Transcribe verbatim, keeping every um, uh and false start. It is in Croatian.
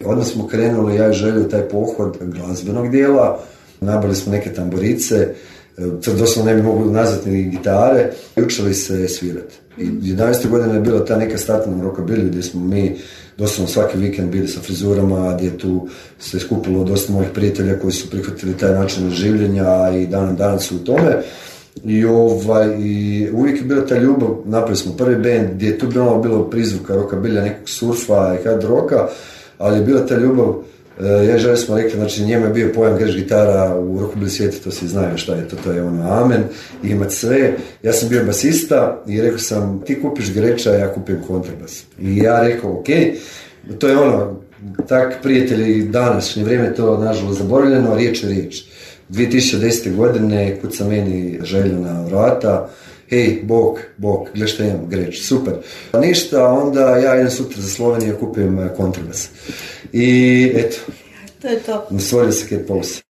Onda smo krenuli, ja i Željo, taj pohod glazbenog dijela, nabili smo neke tamburice, to doslovno ne bi mogli nazvati ni gitare, i učili se svirati. I jedanaeste godine je bila ta neka startna na rockabilly gdje smo mi doslovno svaki vikend bili sa frizurama, gdje tu se skupilo dosta mojih prijatelja koji su prihvatili taj način življenja i dan danas su u tome. I, ovaj, i uvijek je bila ta ljubav, napravili smo prvi band gdje je tu bilo, bilo prizvuka rockabilly, nekog surfa i hard rocka, ali je bila ta ljubav. Ja i Željo smo rekli, znači njemu je bio pojam greš gitara u rockabilly svijetu, to svi znaju šta je to, to je ono amen, imat sve. Ja sam bio basista i rekao sam, ti kupiš greča, ja kupim kontrabas. I ja rekao, ok, to je ono, tak prijatelji današnje vrijeme, to nažalost zaboravljeno, riječ je riječ. dvije tisuće desete. godine kuca meni Željo na vrata, hej, bok, bok, gle šta imam, greč, super. Ništa, onda ja idem sutra za Sloveniju, kupim kontrabas. I eto, to je to. Stvorio se Cat Pulse.